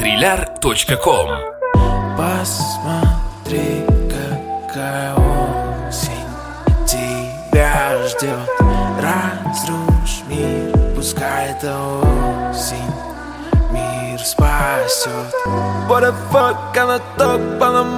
Trilar.com. Посмотри, какая осень тебя ждет. Разрушь мир, пускай это осень мир спасет. What the fuck, она топ, она